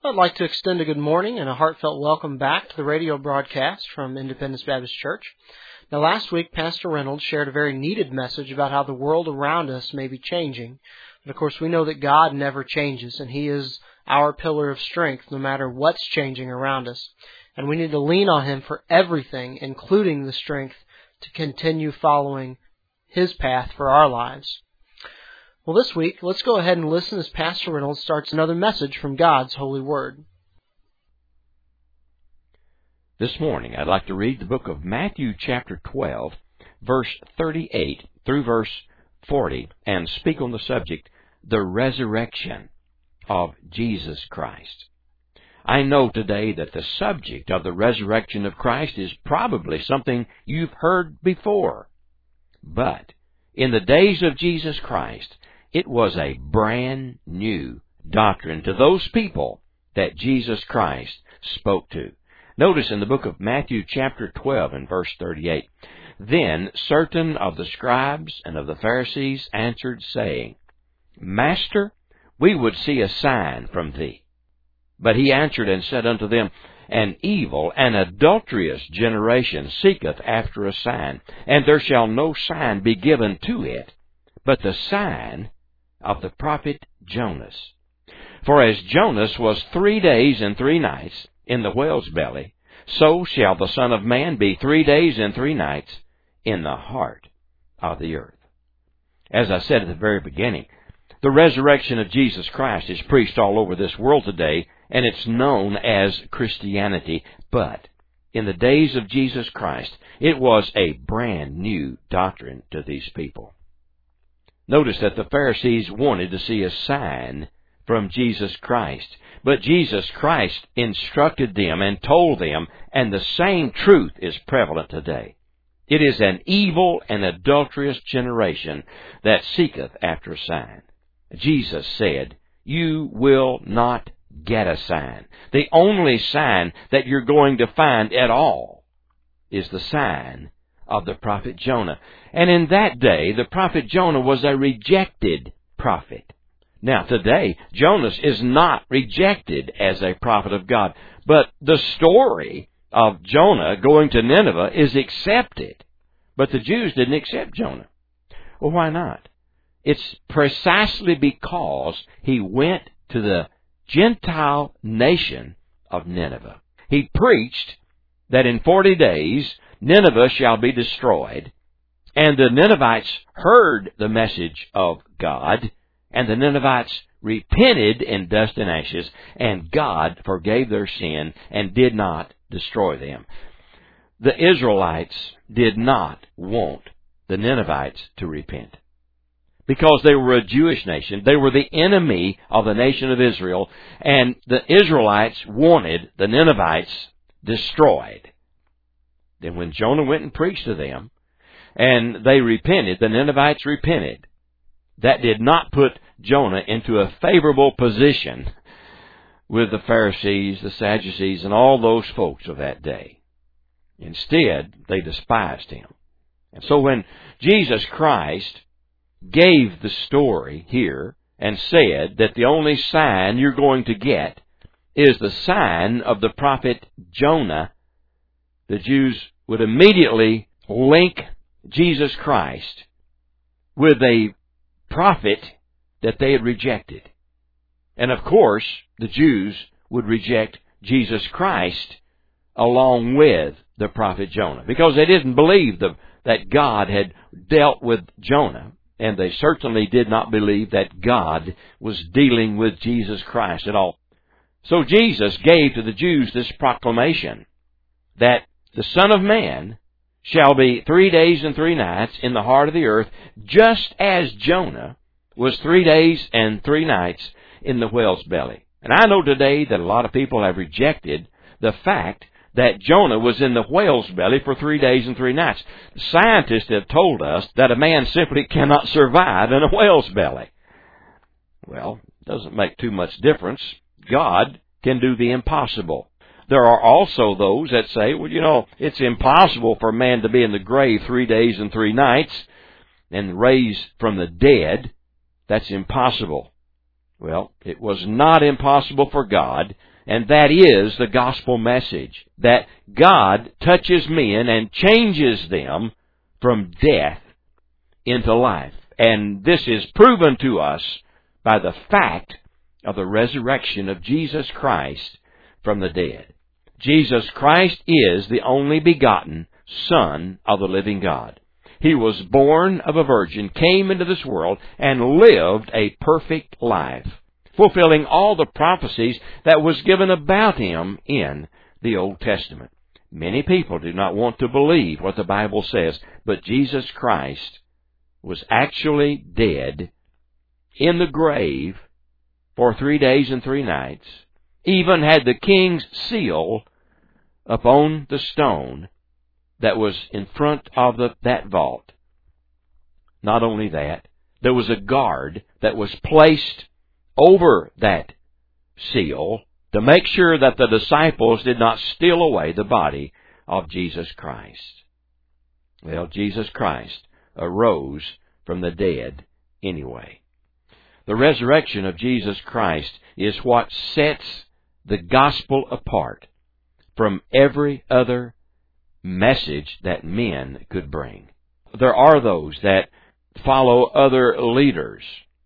I'd like to extend a good morning and a heartfelt welcome back to the radio broadcast from Independence Baptist Church. Now, last week, Pastor Reynolds shared a very needed message about how the world around us may be changing. But, of course, we know that God never changes, and He is our pillar of strength no matter what's changing around us. And we need to lean on Him for everything, including the strength to continue following His path for our lives. Well, this week, let's go ahead and listen as Pastor Reynolds starts another message from God's holy word. This morning, I'd like to read the book of Matthew chapter 12, verse 38 through verse 40, and speak on the subject, the resurrection of Jesus Christ. I know today that the subject of the resurrection of Christ is probably something you've heard before. But in the days of Jesus Christ, it was a brand new doctrine to those people that Jesus Christ spoke to. Notice in the book of Matthew chapter 12 and verse 38, "Then certain of the scribes and of the Pharisees answered, saying, Master, we would see a sign from thee. But he answered and said unto them, An evil and adulterous generation seeketh after a sign, and there shall no sign be given to it, but the sign of the prophet Jonas. For as Jonas was 3 days and 3 nights in the whale's belly, so shall the Son of Man be 3 days and 3 nights in the heart of the earth." As I said at the very beginning, the resurrection of Jesus Christ is preached all over this world today, and it's known as Christianity. But in the days of Jesus Christ, it was a brand new doctrine to these people. Notice that the Pharisees wanted to see a sign from Jesus Christ. But Jesus Christ instructed them and told them, and the same truth is prevalent today. It is an evil and adulterous generation that seeketh after a sign. Jesus said, "You will not get a sign. The only sign that you're going to find at all is the sign of the prophet Jonah." And in that day, the prophet Jonah was a rejected prophet. Now, today, Jonas is not rejected as a prophet of God, but the story of Jonah going to Nineveh is accepted. But the Jews didn't accept Jonah. Well, why not? It's precisely because he went to the Gentile nation of Nineveh. He preached that in 40 days Nineveh shall be destroyed, and the Ninevites heard the message of God, and the Ninevites repented in dust and ashes, and God forgave their sin and did not destroy them. The Israelites did not want the Ninevites to repent, because they were a Jewish nation. They were the enemy of the nation of Israel, and the Israelites wanted the Ninevites destroyed. Then when Jonah went and preached to them, and they repented, the Ninevites repented. That did not put Jonah into a favorable position with the Pharisees, the Sadducees, and all those folks of that day. Instead, they despised him. And so when Jesus Christ gave the story here and said that the only sign you're going to get is the sign of the prophet Jonah, the Jews would immediately link Jesus Christ with a prophet that they had rejected. And of course, the Jews would reject Jesus Christ along with the prophet Jonah, because they didn't believe that God had dealt with Jonah, and they certainly did not believe that God was dealing with Jesus Christ at all. So Jesus gave to the Jews this proclamation that the Son of Man shall be 3 days and 3 nights in the heart of the earth, just as Jonah was 3 days and 3 nights in the whale's belly. And I know today that a lot of people have rejected the fact that Jonah was in the whale's belly for 3 days and 3 nights. Scientists have told us that a man simply cannot survive in a whale's belly. Well, it doesn't make too much difference. God can do the impossible. There are also those that say, well, it's impossible for a man to be in the grave 3 days and 3 nights and raised from the dead. That's impossible. Well, it was not impossible for God And that is the gospel message, that God touches men and changes them from death into life. And this is proven to us by the fact of the resurrection of Jesus Christ from the dead. Jesus Christ is the only begotten Son of the living God. He was born of a virgin, came into this world, and lived a perfect life, fulfilling all the prophecies that was given about Him in the Old Testament. Many people do not want to believe what the Bible says, but Jesus Christ was actually dead in the grave for 3 days and 3 nights, even had the king's seal upon the stone that was in front of that vault. Not only that, there was a guard that was placed over that seal to make sure that the disciples did not steal away the body of Jesus Christ. Well, Jesus Christ arose from the dead anyway. The resurrection of Jesus Christ is what sets the gospel apart from every other message that men could bring. There are those that follow other leaders,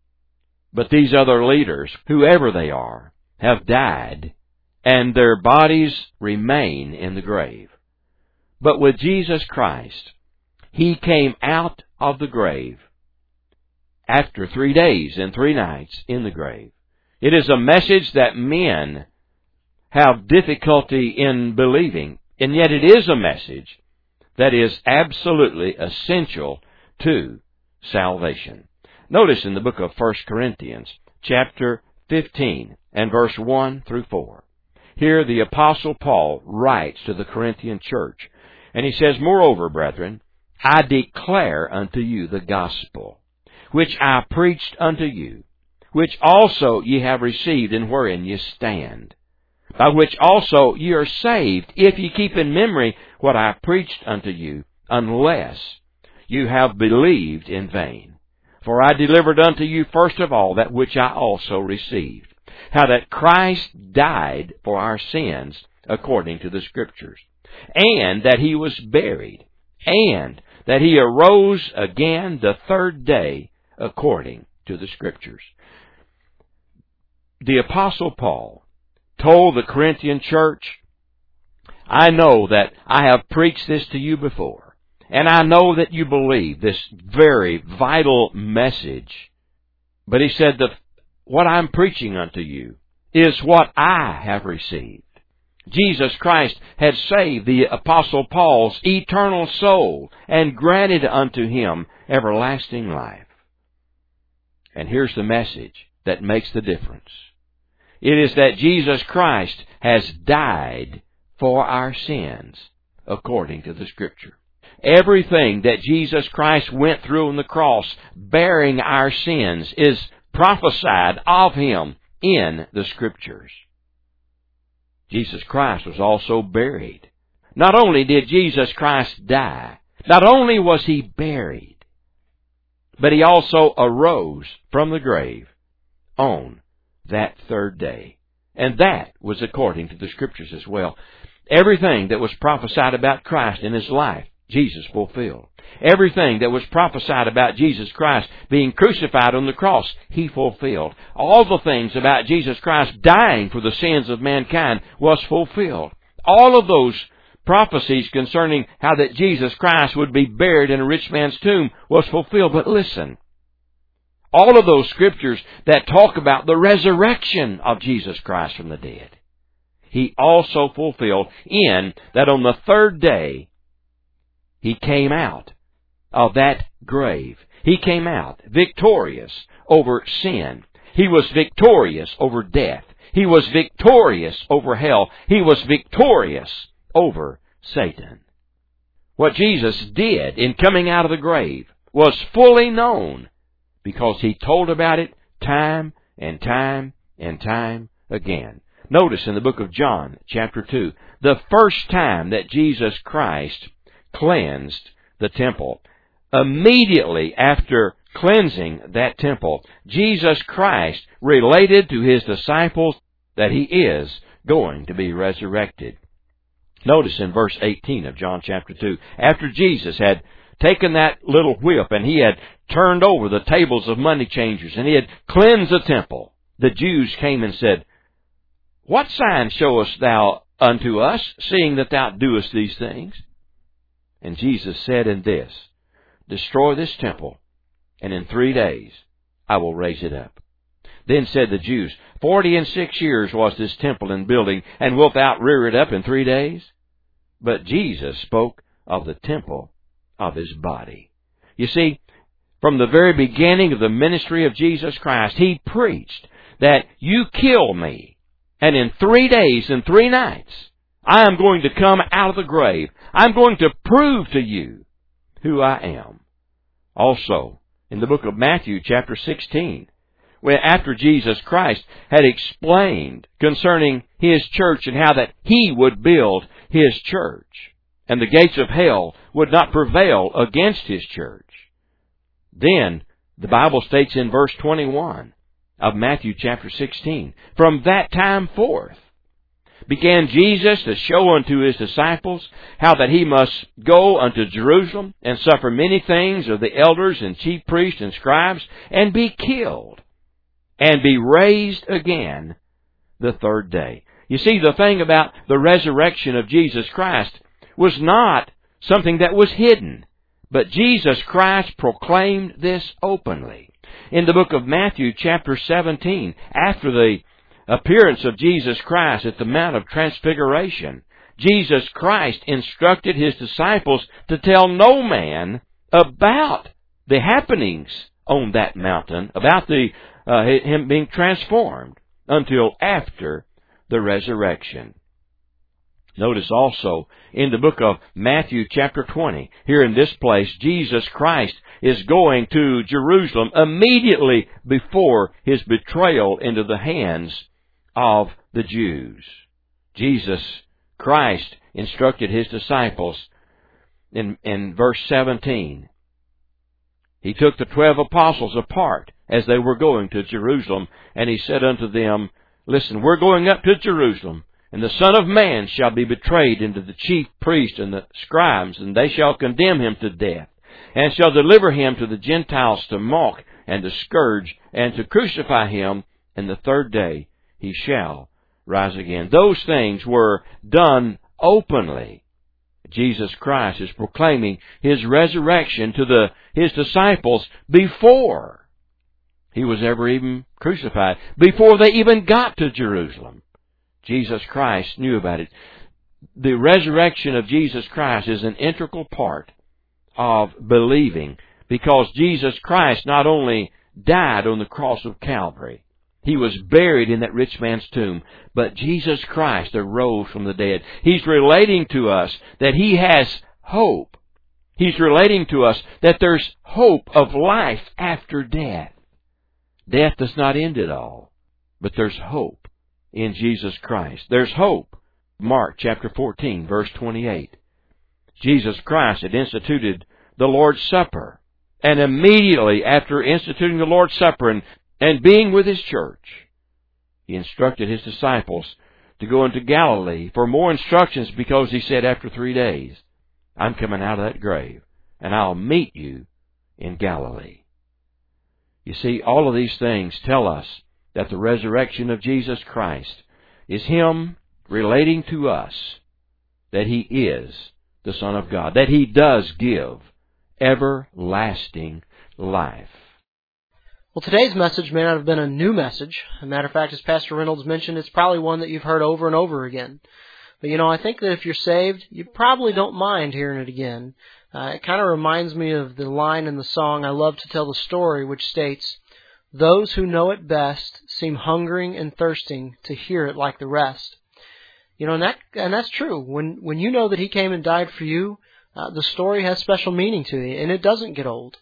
but these other leaders, whoever they are, have died, and their bodies remain in the grave. But with Jesus Christ, He came out of the grave after 3 days and 3 nights in the grave. It is a message that men have difficulty in believing, and yet it is a message that is absolutely essential to salvation. Notice in the book of 1 Corinthians, chapter 15, and verse 1 through 4. Here the Apostle Paul writes to the Corinthian church, and he says, "Moreover, brethren, I declare unto you the gospel, which I preached unto you, which also ye have received, and wherein ye stand, by which also ye are saved, if ye keep in memory what I preached unto you, unless you have believed in vain. For I delivered unto you first of all that which I also received, how that Christ died for our sins according to the Scriptures, and that He was buried, and that He arose again the 3rd day according to the Scriptures." The Apostle Paul told the Corinthian church, "I know that I have preached this to you before, and I know that you believe this very vital message." But he said that what I'm preaching unto you is what I have received. Jesus Christ had saved the Apostle Paul's eternal soul and granted unto him everlasting life. And here's the message that makes the difference. It is that Jesus Christ has died for our sins according to the Scripture. Everything that Jesus Christ went through on the cross, bearing our sins, is prophesied of Him in the Scriptures. Jesus Christ was also buried. Not only did Jesus Christ die, not only was He buried, but He also arose from the grave on that 3rd day. And that was according to the Scriptures as well. Everything that was prophesied about Christ in His life, Jesus fulfilled. Everything that was prophesied about Jesus Christ being crucified on the cross, He fulfilled. All the things about Jesus Christ dying for the sins of mankind was fulfilled. All of those prophecies concerning how that Jesus Christ would be buried in a rich man's tomb was fulfilled. But listen, all of those Scriptures that talk about the resurrection of Jesus Christ from the dead, He also fulfilled in that on the 3rd day, He came out of that grave. He came out victorious over sin. He was victorious over death. He was victorious over hell. He was victorious over Satan. What Jesus did in coming out of the grave was fully known, because He told about it time and time and time again. Notice in the book of John, chapter 2, the first time that Jesus Christ cleansed the temple. Immediately after cleansing that temple, Jesus Christ related to His disciples that He is going to be resurrected. Notice in verse 18 of John chapter 2, after Jesus had taken that little whip and He had turned over the tables of money changers and He had cleansed the temple, the Jews came and said, "What sign showest thou unto us, seeing that thou doest these things?" And Jesus said in this, "Destroy this temple, and in 3 days I will raise it up." Then said the Jews, 46 years was this temple in building, and wilt thou rear it up in 3 days? But Jesus spoke of the temple of His body. You see, from the very beginning of the ministry of Jesus Christ, He preached that you kill me, and in 3 days and 3 nights, I am going to come out of the grave. I'm going to prove to you who I am. Also, in the book of Matthew, chapter 16, where after Jesus Christ had explained concerning His church and how that He would build His church, and the gates of hell would not prevail against His church. Then, the Bible states in verse 21 of Matthew chapter 16, from that time forth, began Jesus to show unto His disciples how that He must go unto Jerusalem and suffer many things of the elders and chief priests and scribes, and be killed, and be raised again the 3rd day. You see, the thing about the resurrection of Jesus Christ was not something that was hidden, but Jesus Christ proclaimed this openly. In the book of Matthew chapter 17, after the appearance of Jesus Christ at the Mount of Transfiguration, Jesus Christ instructed His disciples to tell no man about the happenings on that mountain, about Him being transformed, until after the resurrection. Notice also in the book of Matthew chapter 20, here in this place, Jesus Christ is going to Jerusalem immediately before His betrayal into the hands of the Jews. Jesus Christ instructed His disciples in verse 17. He took the 12 apostles apart as they were going to Jerusalem, and He said unto them, "Listen, we're going up to Jerusalem, and the Son of Man shall be betrayed into the chief priests and the scribes, and they shall condemn Him to death, and shall deliver Him to the Gentiles to mock and to scourge, and to crucify Him, and the 3rd day He shall rise again." Those things were done openly. Jesus Christ is proclaiming His resurrection to His disciples before He was ever even crucified, before they even got to Jerusalem. Jesus Christ knew about it. The resurrection of Jesus Christ is an integral part of believing, because Jesus Christ not only died on the cross of Calvary, He was buried in that rich man's tomb, but Jesus Christ arose from the dead. He's relating to us that He has hope. He's relating to us that there's hope of life after death. Death does not end it all, but there's hope in Jesus Christ. There's hope. Mark chapter 14, verse 28. Jesus Christ had instituted the Lord's Supper, and immediately after instituting the Lord's Supper and being with His church, He instructed His disciples to go into Galilee for more instructions, because He said, after 3 days, I'm coming out of that grave, and I'll meet you in Galilee. You see, all of these things tell us that the resurrection of Jesus Christ is Him relating to us that He is the Son of God, that He does give everlasting life. Well, today's message may not have been a new message. As a matter of fact, as Pastor Reynolds mentioned, it's probably one that you've heard over and over again. But, I think that if you're saved, you probably don't mind hearing it again. It kind of reminds me of the line in the song, I Love to Tell the Story, which states, "Those who know it best seem hungering and thirsting to hear it like the rest." And that's true. When you know that He came and died for you, the story has special meaning to you, and it doesn't get old.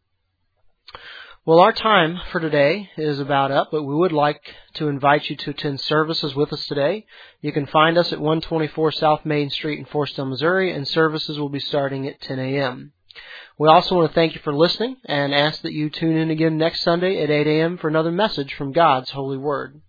Well, our time for today is about up, but we would like to invite you to attend services with us today. You can find us at 124 South Main Street in Forestdale, Missouri, and services will be starting at 10 a.m. We also want to thank you for listening and ask that you tune in again next Sunday at 8 a.m. for another message from God's Holy Word.